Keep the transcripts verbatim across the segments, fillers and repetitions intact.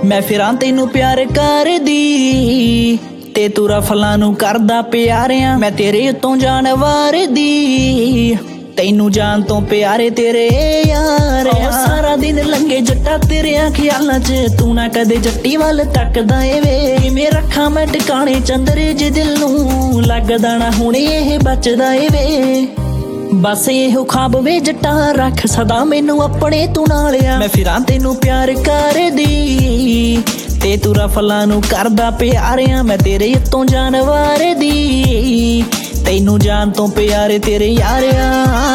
मैं फिरां तैनू प्यार करदी ते तू रफलां नू करदा प्यारियां। मैं तेरे उत्तों जान वारदी तैनू जान तो प्यारे तेरे यार। सारा दिन लंघे जट्टा तेरे ख्यालां च तू ना कदे जट्टी वल तकदा ए वे। किवें रखां मैं टिकाणे चंदरे जे दिल नू लगदा ना हुण इह बचदा ए वे। बस इहो ख्वाब वे जट्टा रख सदा मैनू अपने तू नालिया। मैं फिरां तैनू प्यार करदी ते तू रफलां नू करदा प्यारियां। मैं तेरे उत्तों जान वारदी तैनू जान तो प्यारे तेरे यारिया।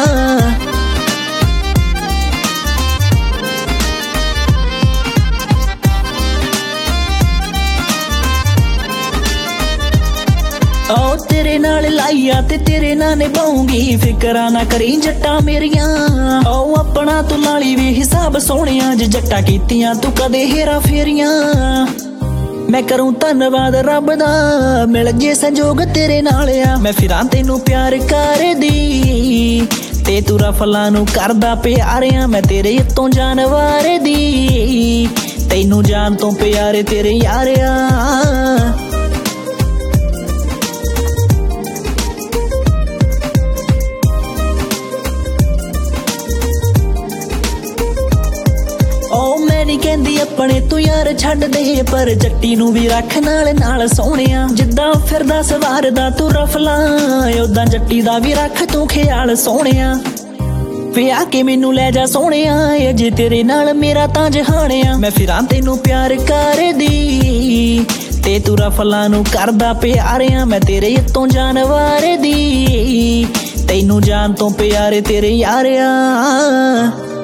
ओ तेरे नाल लाइया ते तेरे नाल निभाऊंगी फिकरा ना करी जट्टा मेरिया। ओ अपना तू लाली वे हिसाब सोहणिया जे जट्टा कीतियां तू कदे हेरा फेरिया। मैं करूं धन्नवाद रब दा मिल जे संजोग तेरे नाल आ। मैं फिरां तैनू प्यार करदी ते तू रफलां नू करदा प्यारियां। मैं तेरे उत्तों जान वारदी तैनू जान तो प्यारे तेरे यारिया। कहंदी अपने तू यार छड्ड दे पर जट्टी नू भी रख नाल नाल सोहणिया। जिद्दां फिरदा सवारदा तू रफलां उदां जट्टी दा भी रख तू ख्याल सोहणिया। विआह के मैनू लै जा सोहणिया अजे तेरे नाल मेरा तां जहान आ। मैं फिरां तैनू प्यार करदी ते तू रफलां नू करदा प्यारियां। मैं तेरे उत्तों जान वारदी तैनू जान तो प्यारे तेरे यारिया।